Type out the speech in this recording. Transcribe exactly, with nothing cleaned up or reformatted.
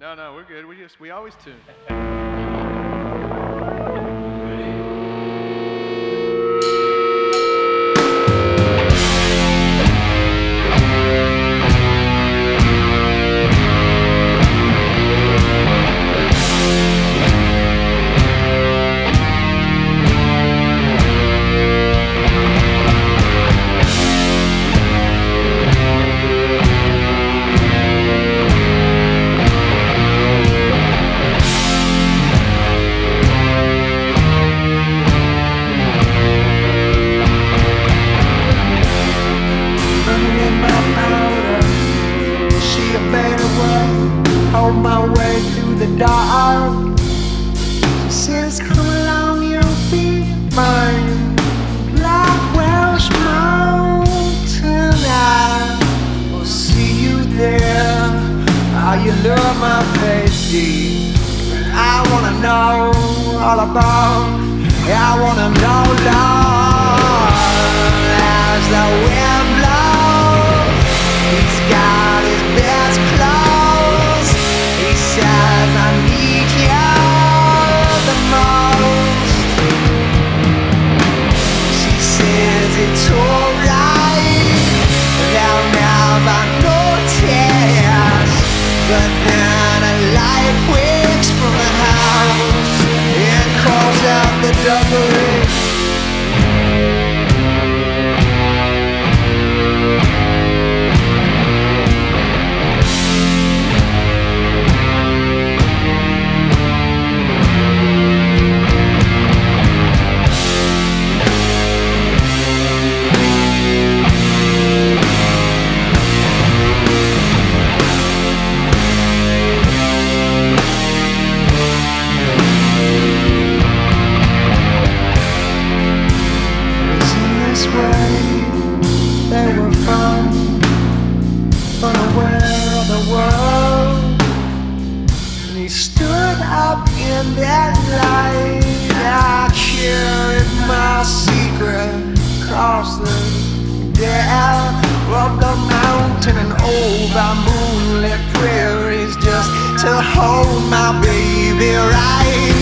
No, no, we're good. We just we always tune. Hold my way through the dark. She says, come along, you'll be fine. Blackwell's Mountain, I will see you there. How you love my face deep. I wanna know all about. I wanna know, Lord, as the wind blows. He's got his best clothes. He says I need you the most. She says it's alright, they'll never notice. But then a light wakes from the house and calls out the duggery. They were from unaware of the world, and he stood up in that light. I carried my secret across the dell of the mountain and over moonlit prairies, just to hold my baby right.